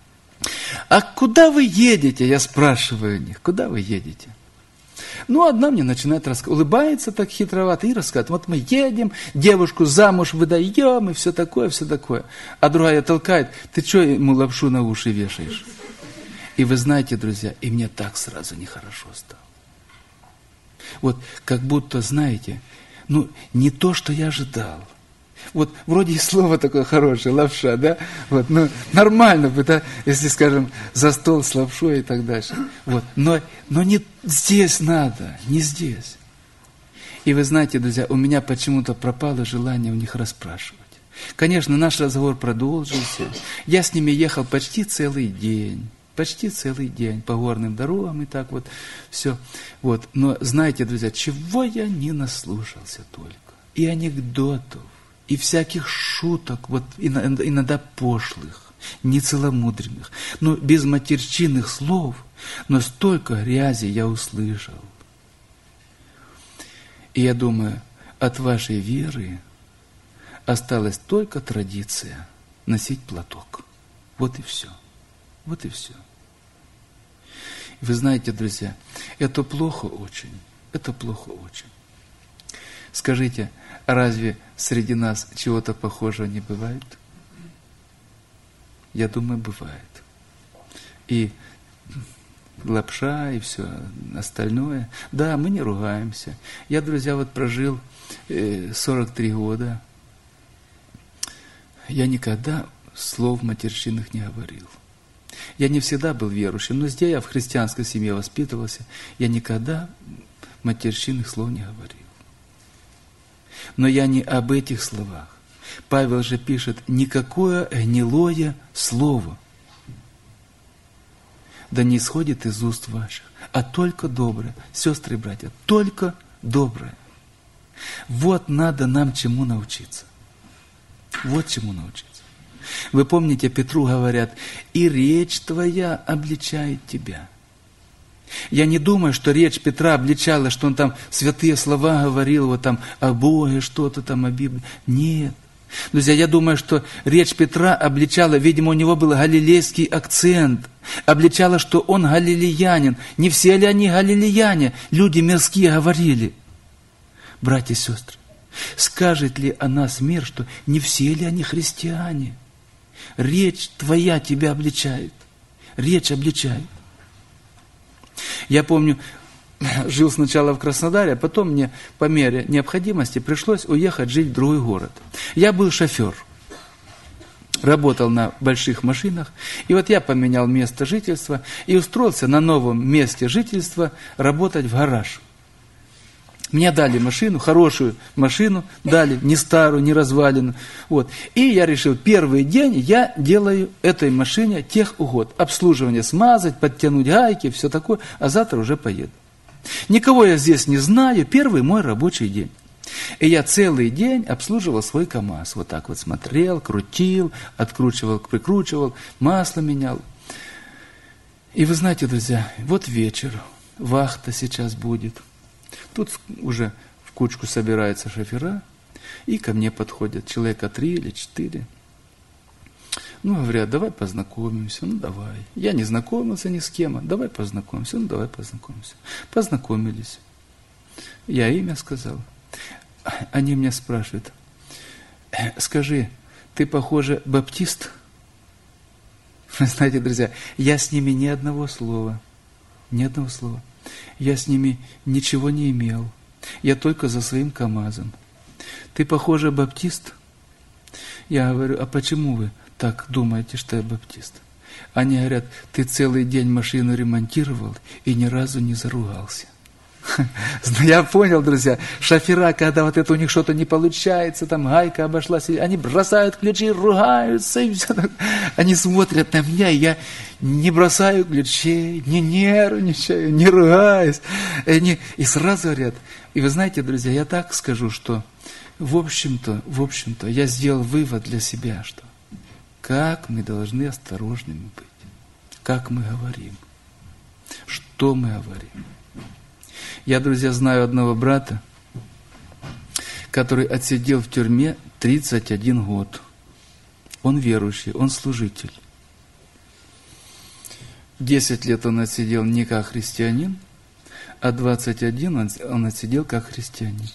Speaker 2: А куда вы едете, я спрашиваю у них, куда вы едете? Ну, одна мне начинает рассказывать, улыбается так хитровато и рассказывает, вот мы едем, девушку замуж выдаем, и все такое, все такое. А другая толкает, ты что ему лапшу на уши вешаешь? И вы знаете, друзья, и мне так сразу нехорошо стало. Вот как будто, знаете, ну, не то, что я ожидал. Вот вроде и слово такое хорошее, лапша, да? Вот, ну, нормально бы, да, если, скажем, за стол с лапшой и так дальше. Вот, но, но не здесь надо, не здесь. И вы знаете, друзья, у меня почему-то пропало желание у них расспрашивать. Конечно, наш разговор продолжился. Я с ними ехал почти целый день. Почти целый день по горным дорогам и так вот все. Вот. Но знаете, друзья, чего я не наслушался только? И анекдотов, и всяких шуток, вот иногда пошлых, нецеломудренных, но без матерчинных слов, но столько грязи я услышал. И я думаю, от вашей веры осталась только традиция носить платок. Вот и все. Вот и все. Вы знаете, друзья, это плохо очень. Это плохо очень. Скажите, разве среди нас чего-то похожего не бывает? Я думаю, бывает. И лапша, и все остальное. Да, мы не ругаемся. Я, друзья, вот прожил сорок три года. Я никогда слов матерщинных не говорил. Я не всегда был верующим, но здесь я в христианской семье воспитывался. Я никогда матерщинных слов не говорил. Но я не об этих словах. Павел же пишет, никакое гнилое слово да не исходит из уст ваших, а только доброе. Сестры и братья, только доброе. Вот надо нам чему научиться. Вот чему научиться. Вы помните, Петру говорят, и речь твоя обличает тебя. Я не думаю, что речь Петра обличала, что он там святые слова говорил, вот там о Боге, что-то там о Библии. Нет. Друзья, я думаю, что речь Петра обличала, видимо, у него был галилейский акцент, обличала, что он галилеянин. Не все ли они галилеяне? Люди мирские говорили. Братья и сестры, скажет ли о нас мир, что не все ли они христиане? Речь твоя тебя обличает. Речь обличает. Я помню, жил сначала в Краснодаре, а потом мне по мере необходимости пришлось уехать жить в другой город. Я был шофер, работал на больших машинах, и вот я поменял место жительства и устроился на новом месте жительства работать в гараж. Мне дали машину, хорошую машину, дали, не старую, не разваленную. Вот. И я решил, первый день я делаю этой машине техугод. Обслуживание смазать, подтянуть гайки, все такое, а завтра уже поеду. Никого я здесь не знаю, первый мой рабочий день. И я целый день обслуживал свой КАМАЗ. Вот так вот смотрел, крутил, откручивал, прикручивал, масло менял. И вы знаете, друзья, вот вечер, вахта сейчас будет. Тут уже в кучку собираются шофера, и ко мне подходят человека три или четыре. Ну, говорят, давай познакомимся, ну давай. Я не знакомился ни с кем, давай познакомимся, ну давай познакомимся. Познакомились. Я имя сказал. Они меня спрашивают, скажи, ты, похоже, баптист? Вы знаете, друзья, я с ними ни одного слова, ни одного слова. Я с ними ничего не имел. Я только за своим КАМАЗом. Ты, похоже, баптист? Я говорю, а почему вы так думаете, что я баптист? Они говорят, ты целый день машину ремонтировал и ни разу не заругался. Я понял, друзья, шофера, когда вот это у них что-то не получается, там гайка обошлась, они бросают ключи, ругаются, и все так. Они смотрят на меня, и я не бросаю ключей, не нервничаю, не ругаюсь. И, они, и сразу говорят, и вы знаете, друзья, я так скажу, что в общем-то, в общем-то, я сделал вывод для себя, что как мы должны осторожными быть, как мы говорим, что мы говорим. Я, друзья, знаю одного брата, который отсидел в тюрьме тридцать один год. Он верующий, он служитель. десять лет он отсидел не как христианин, а двадцать один он, он отсидел как христианин.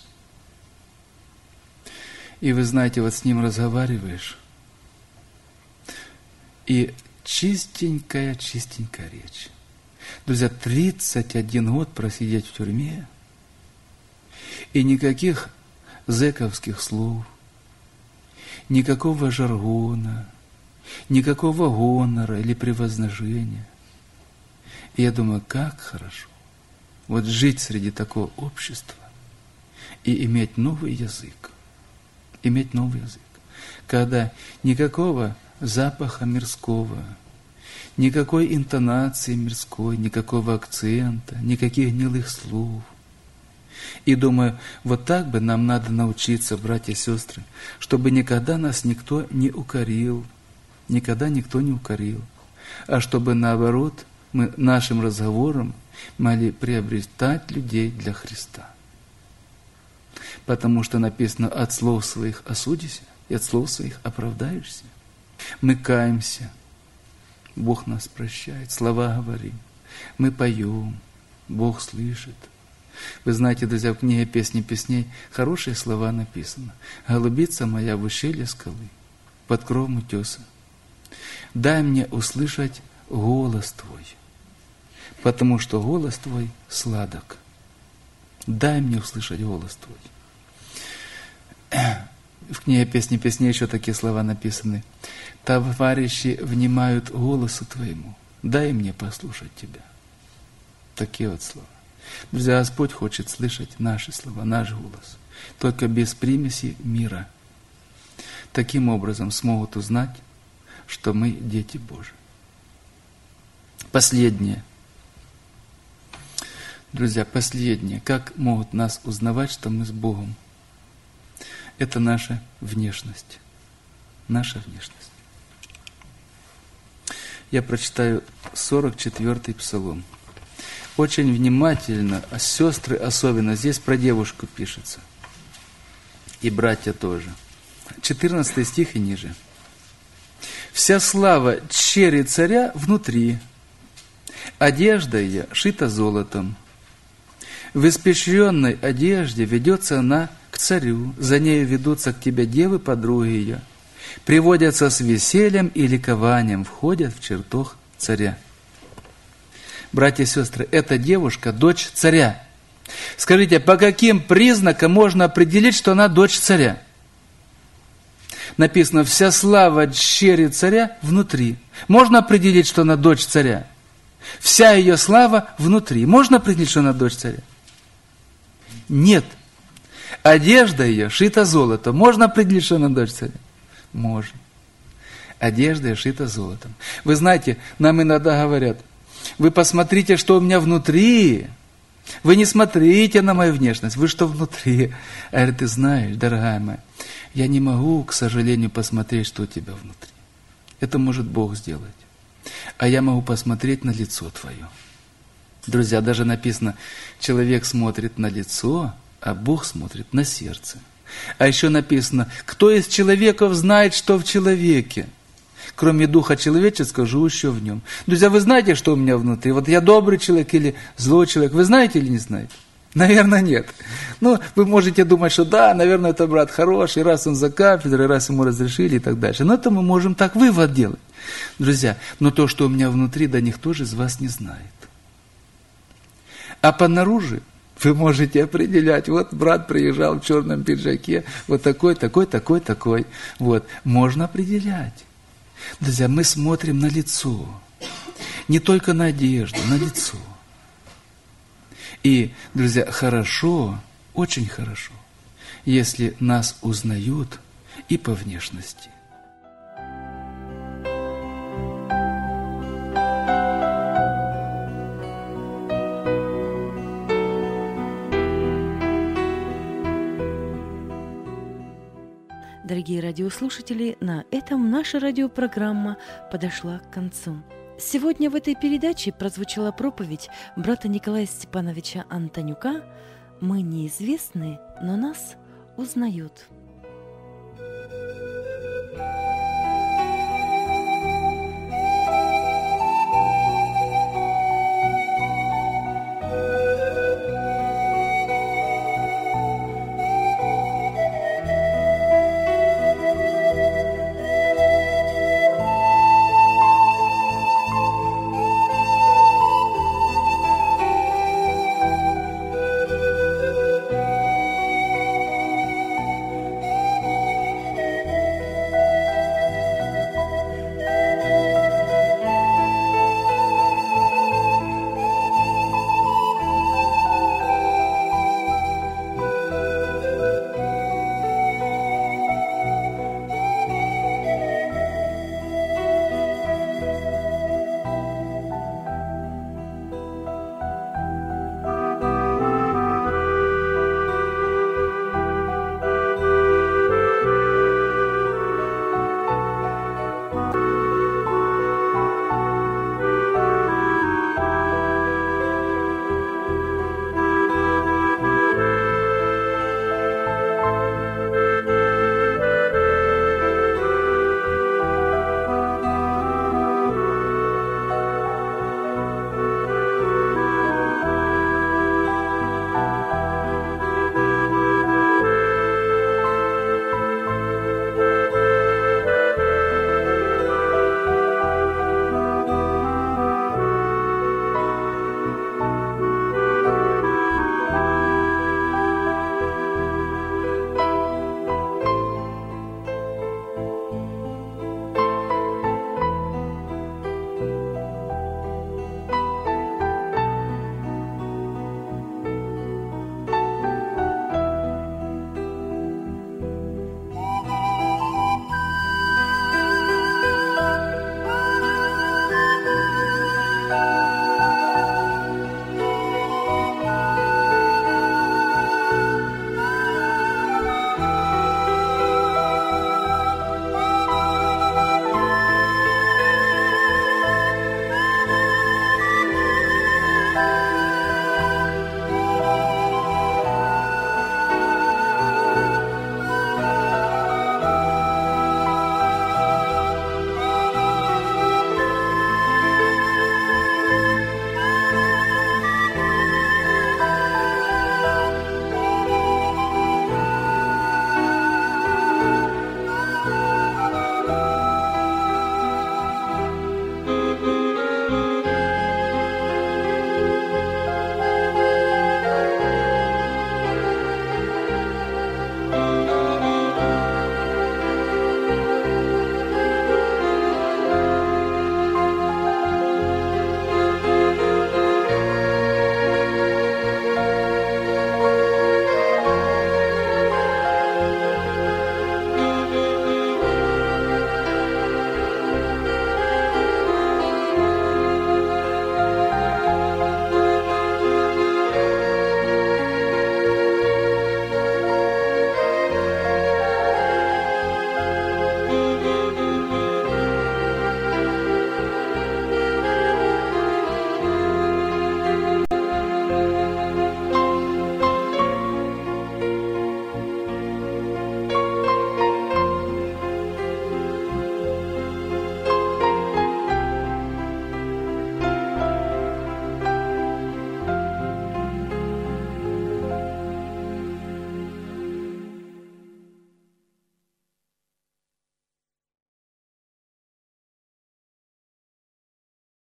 Speaker 2: И вы знаете, вот с ним разговариваешь, и чистенькая, чистенькая речь. Друзья, тридцать один год просидеть в тюрьме, и никаких зэковских слов, никакого жаргона, никакого гонора или превозношения. И я думаю, как хорошо вот жить среди такого общества и иметь новый язык, иметь новый язык, когда никакого запаха мирского, никакой интонации мирской, никакого акцента, никаких гнилых слов. И думаю, вот так бы нам надо научиться, братья и сестры, чтобы никогда нас никто не укорил, никогда никто не укорил, а чтобы наоборот мы нашим разговором могли приобретать людей для Христа. Потому что написано: от слов своих осудишься, и от слов своих оправдаешься. Мы каемся, Бог нас прощает, слова говорим, мы поем, Бог слышит. Вы знаете, друзья, в книге «Песни песней» хорошие слова написано. «Голубица моя в ущелье скалы, под кровом утеса, дай мне услышать голос Твой, потому что голос Твой сладок. Дай мне услышать голос Твой». В книге «Песни песней» еще такие слова написаны. «Товарищи внимают голосу Твоему, дай мне послушать Тебя». Такие вот слова. Друзья, Господь хочет слышать наши слова, наш голос, только без примеси мира. Таким образом смогут узнать, что мы дети Божии. Последнее. Друзья, последнее. Как могут нас узнавать, что мы с Богом? Это наша внешность. Наша внешность. Я прочитаю сорок четвёртый псалом. Очень внимательно, а сестры особенно, здесь про девушку пишется. И братья тоже. четырнадцатый стих и ниже. «Вся слава чери царя внутри, одежда ее шита золотом. В испещренной одежде ведется она к царю, за нею ведутся к тебе девы, подруги ее, приводятся с весельем и ликованием, входят в чертог царя». Братья и сестры, эта девушка – дочь царя. Скажите, по каким признакам можно определить, что она дочь царя? Написано: «Вся слава чери царя внутри». Можно определить, что она дочь царя? Вся ее слава внутри. Можно определить, что она дочь царя? Нет. Одежда ее шита золотом. Можно определить, что она дочь царя? Можно. Одежда ее шита золотом. Вы знаете, нам иногда говорят: вы посмотрите, что у меня внутри. Вы не смотрите на мою внешность, вы что внутри. А я говорю: ты знаешь, дорогая моя, я не могу, к сожалению, посмотреть, что у тебя внутри. Это может Бог сделать. А я могу посмотреть на лицо твое. Друзья, даже написано: человек смотрит на лицо, а Бог смотрит на сердце. А еще написано: кто из человеков знает, что в человеке, кроме духа человеческого, живущего в нем. Друзья, вы знаете, что у меня внутри? Вот я добрый человек или злой человек. Вы знаете или не знаете? Наверное, нет. Ну, вы можете думать, что да, наверное, это брат хороший, раз он за кафедрой, раз ему разрешили и так дальше. Но это мы можем так вывод делать. Друзья, но то, что у меня внутри, да никто же из вас не знает. А понаружи вы можете определять: вот брат приезжал в черном пиджаке, вот такой, такой, такой, такой. Вот, можно определять. Друзья, мы смотрим на лицо, не только на одежду, на лицо. И, друзья, хорошо, очень хорошо, если нас узнают и по внешности.
Speaker 1: Дорогие радиослушатели, на этом наша радиопрограмма подошла к концу. Сегодня в этой передаче прозвучала проповедь брата Николая Степановича Антонюка «Мы неизвестны, но нас узнают».